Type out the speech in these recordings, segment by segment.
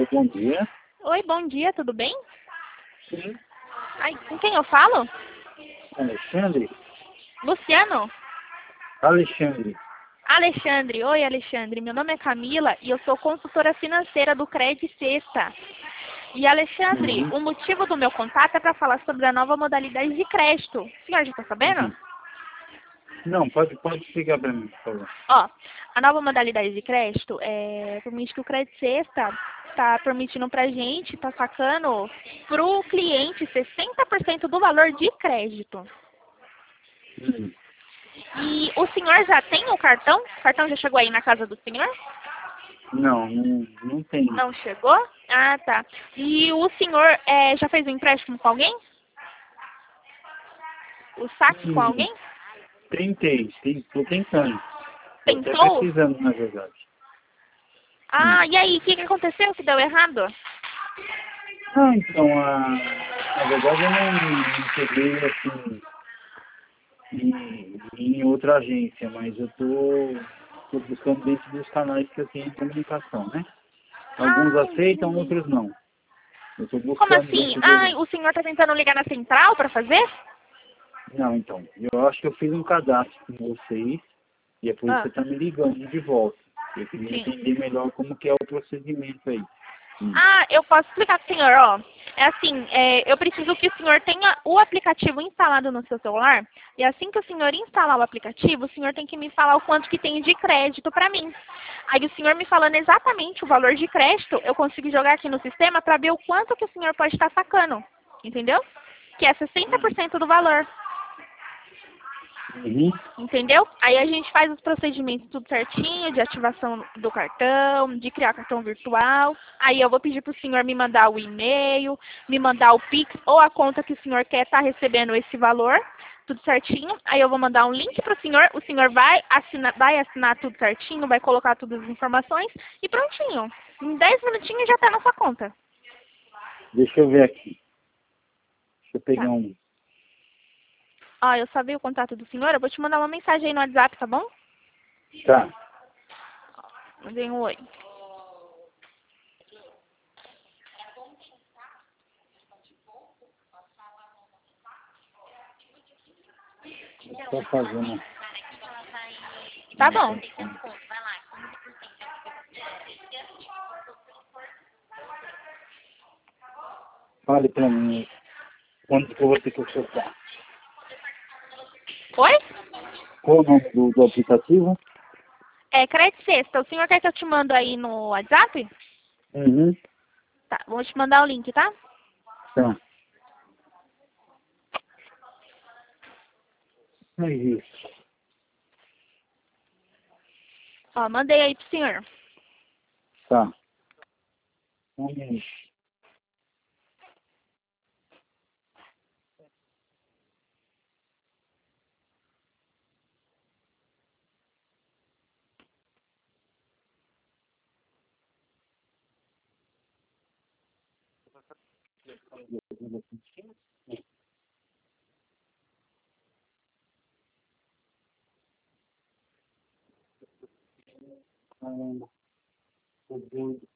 Oi, bom dia. Oi, bom dia, tudo bem? Sim. Ai, com quem eu falo? Alexandre? Luciano? Alexandre. Alexandre, oi Alexandre, meu nome é Camila e eu sou consultora financeira do Cred Sexta. E Alexandre, Uhum. o motivo do meu contato é para falar sobre a nova modalidade de crédito. O senhor já está sabendo? Uhum. Não, pode explicar para mim, por favor. Ó, a nova modalidade de crédito permite que o Cred Sexta está permitindo para a gente, está sacando para o cliente 60% do valor de crédito. Uhum. E o senhor já tem o cartão? O cartão já chegou aí na casa do senhor? Não tem. Não chegou? Ah, tá. E o senhor já fez um empréstimo com alguém? O saque com alguém? Tô tentando. Tô até Tentou? precisando, na verdade. Ah, e aí, o que aconteceu que deu errado? Ah, então, na verdade eu não peguei assim em outra agência, mas eu tô buscando dentro dos canais que eu tenho de comunicação, né? Alguns Ah, aceitam, entendi. outros não. Eu tô Como buscando assim? dentro Ah, do... o senhor tá tentando ligar na central para fazer? Não, então, eu acho que eu fiz um cadastro com vocês e é por isso Ah, que você está me ligando de volta. Eu queria sim. entender melhor como que é o procedimento aí. Ah, eu posso explicar para o senhor, ó. É assim, eu preciso que o senhor tenha o aplicativo instalado no seu celular. E assim que o senhor instalar o aplicativo, o senhor tem que me falar o quanto que tem de crédito para mim. Aí o senhor me falando exatamente o valor de crédito, eu consigo jogar aqui no sistema para ver o quanto que o senhor pode estar sacando. Entendeu? Que é 60% do valor. Uhum. Entendeu? Aí a gente faz os procedimentos tudo certinho, de ativação do cartão, de criar cartão virtual. Aí eu vou pedir para o senhor me mandar o e-mail, me mandar o Pix ou a conta que o senhor quer estar recebendo esse valor, tudo certinho. Aí eu vou mandar um link para o senhor vai assinar tudo certinho, vai colocar todas as informações e prontinho. Em 10 minutinhos já está na sua conta. Deixa eu ver aqui. Deixa eu Tá. pegar um. Ó, eu sabia o contato do senhor, eu vou te mandar uma mensagem aí no WhatsApp, tá bom? Tá. Mandei um oi. Tô fazendo. Tá bom. Fale pra mim quanto que eu vou ter que soltar. Oi? Qual o nome do aplicativo? É Credit Sexta. O senhor quer que eu te mando aí no WhatsApp? Uhum. Tá, vou te mandar o link, tá? Tá. É isso. Ó, mandei aí pro senhor. Tá. Um minuto. Caramba. Tô doido.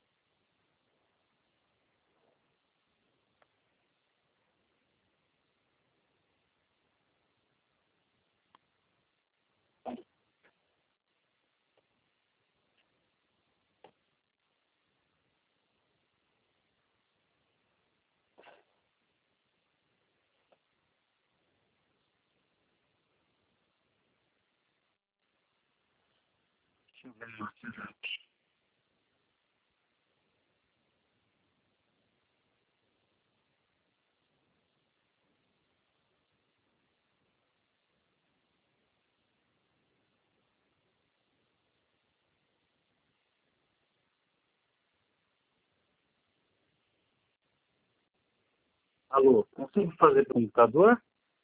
Deixa eu ver no WhatsApp. Alô, consigo fazer pelo computador?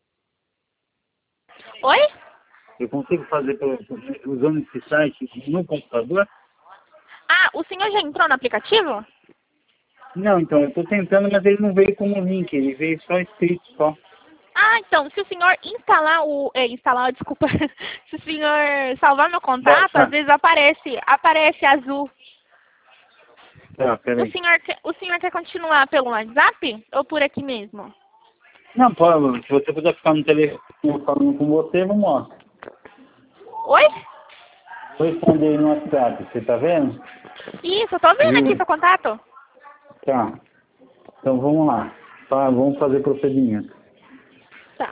Oi? Eu consigo fazer usando esse site no computador? Ah, o senhor já entrou no aplicativo? Não, então, eu tô tentando, mas ele não veio como link, ele veio só escrito, só. Ah, então, se o senhor desculpa, se o senhor salvar meu contato, às Baixar. vezes aparece azul. Tá, peraí. O senhor quer continuar pelo WhatsApp ou por aqui mesmo? Não, pode, se você puder ficar no telefone falando com você, vamos lá. Oi? Vou responder aí no WhatsApp, você tá vendo? Isso, eu tô vendo aqui seu contato. Tá. Então vamos lá. Tá, vamos fazer procedimento. Tá.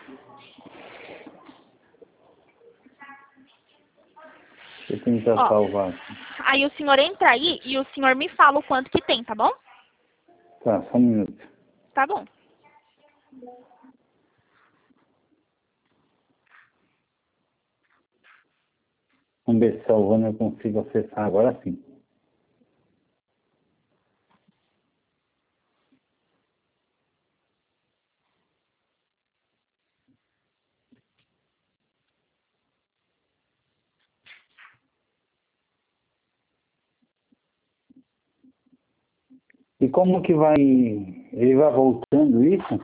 Deixa eu tentar Ó. salvar aqui. Aí o senhor entra aí e o senhor me fala o quanto que tem, tá bom? Tá, só um minuto. Tá bom. Vamos ver se salvando eu consigo acessar agora sim. E como que vai... Ele vai voltando isso?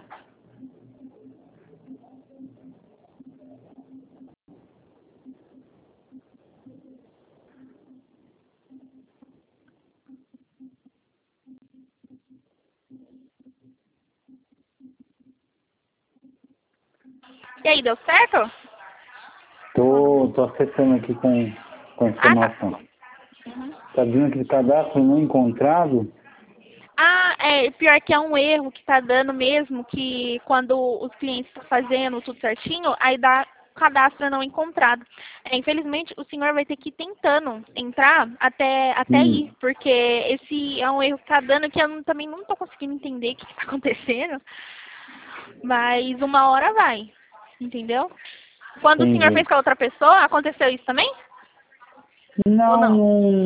E aí, deu certo? Tô acessando aqui com a informação. Uhum. Tá dizendo que cadastro não encontrado? Pior que é um erro que tá dando mesmo, que quando os clientes estão fazendo tudo certinho, aí dá cadastro não encontrado. Infelizmente, o senhor vai ter que ir tentando entrar até ir, porque esse é um erro que tá dando que eu também não tô conseguindo entender o que tá acontecendo, mas uma hora vai, entendeu? Quando o senhor fez com a outra pessoa, aconteceu isso também? Ou não?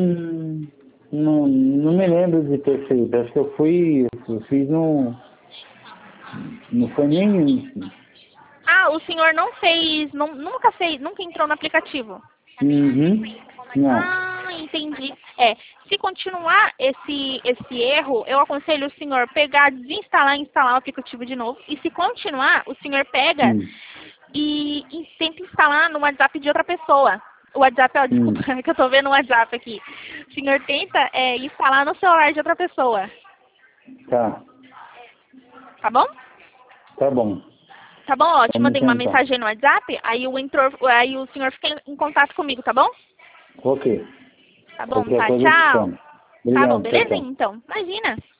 Não me lembro de ter feito. Acho que eu fiz no... Não foi nem... O senhor não fez, nunca entrou no aplicativo? Uhum. Não. Entendi. Se continuar esse erro, eu aconselho o senhor pegar, desinstalar e instalar o aplicativo de novo. E se continuar, o senhor pega e tenta instalar no WhatsApp de outra pessoa. O WhatsApp, desculpa, que eu tô vendo o WhatsApp aqui. O senhor tenta instalar no celular de outra pessoa. Tá. Tá bom? Tá bom. Tá bom? Ó, te Vamos mandei uma tentar. mensagem no WhatsApp, aí o senhor fica em contato comigo, tá bom? Ok. Tá bom, Qualquer tá, coisa eu te tchau. chamo. Tá bom, Obrigado, beleza tchau. então? Imagina.